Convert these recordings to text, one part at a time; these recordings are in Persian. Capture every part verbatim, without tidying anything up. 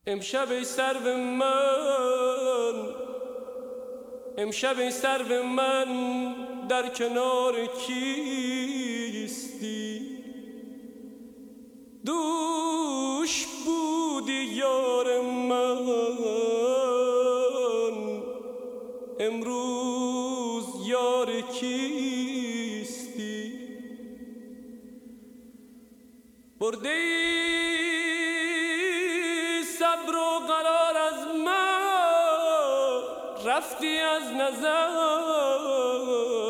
امشب ای سرو من، امشب ای سرو من در کنار کیستی؟ دوش بودی یار من، امروز یار کیستی؟ برده ای صبر و قرار از من، رفتی از نظر.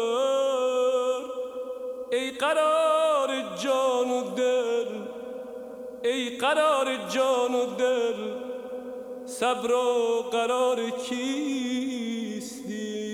ای قرار جان و دل، ای قرار جان و دل، صبر و قرار کیستی؟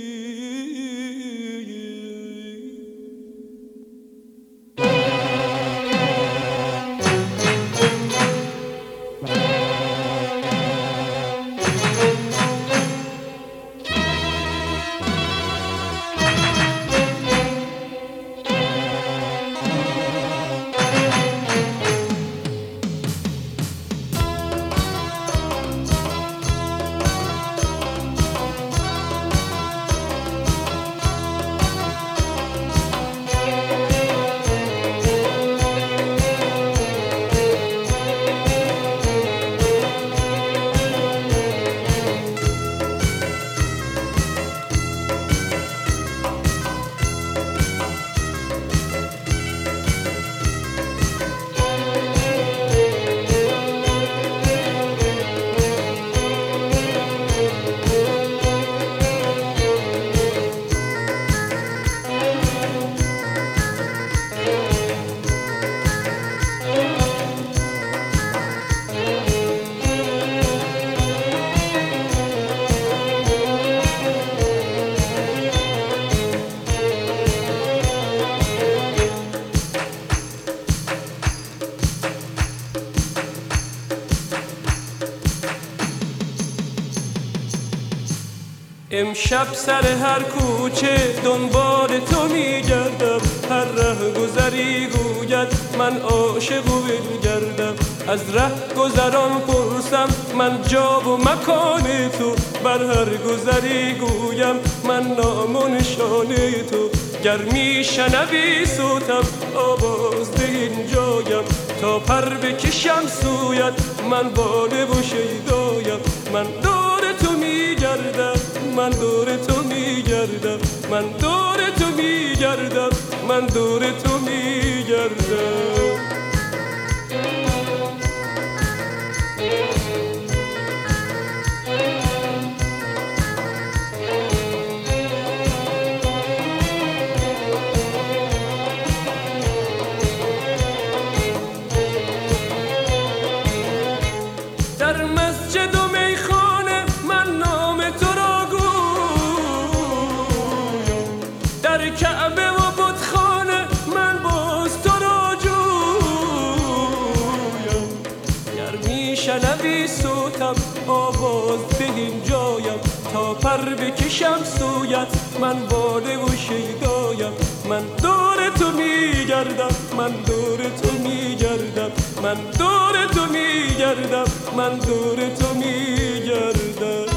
امشب سر هر کوچه دنبال تو میگردم، هر ره گذری گوید من عاشق و بگردم. از ره گذران پرسم من جا و مکان تو، بر هر گذری گویم من نام و نشان تو. گر میشنوی صوتم آواز ده اینجایم، تا پر بکشم سویت من باله و شیدایم. من دور تو میگردم، من دور تو میگردم، من دور تو میگردم، من دور تو میگردم. در مسجد و میخانه من نام تو را گویم، در کعبه و بتخانه من باز تو را جویم. گر میشنوی صوتم آواز ده اینجایم، تا پر بکشم سویت من باله و شیدایم. من دور تو میگردم، من دور تو میگردم، من دور تو میگردم، من دور تو میگردم.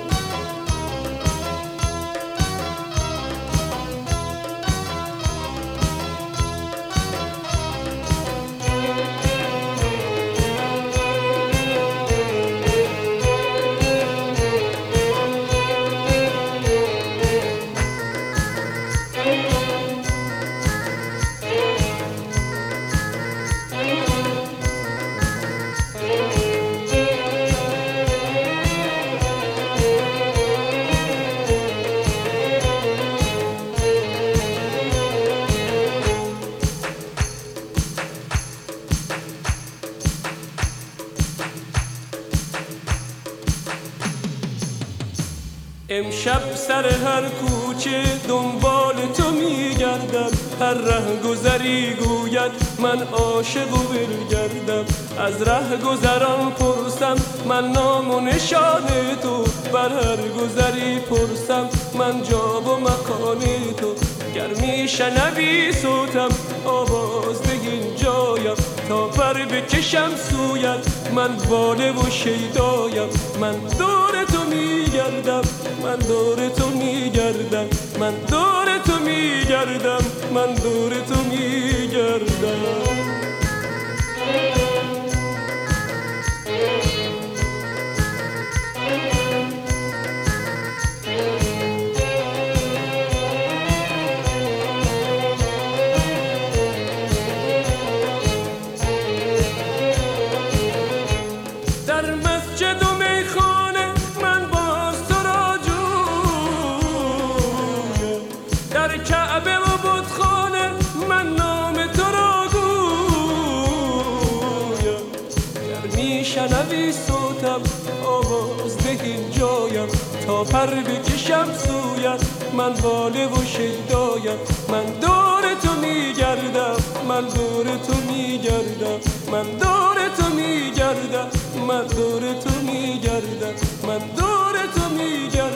امشب سر هر کوچه دنبال تو میگردم، هر ره گذری گوید من عاشق و بلگردم. از ره گذران پرسم من نام و نشان تو، بر هر گذری پرسم من جا و مکان تو. گر میشنوی صوتم آواز بگین جایم، تا پر بکشم سویت من باله و شیدایم. من دور تو میگردم، من دور تو میگردم، من دور تو میگردم، من دور تو میگردم. در مسجد و میخانه من باز تو را جویم، در کعبه و بتخانه من نام تو را گویم. گر میشنوی صوتم آواز بگین جایم، تا پر بکشم سویت من باله و شیدایم. من دور تو میگردم، من دور تو میگردم، من دور تو میگردم، من دور تو میگردم، من دور تو میگردم.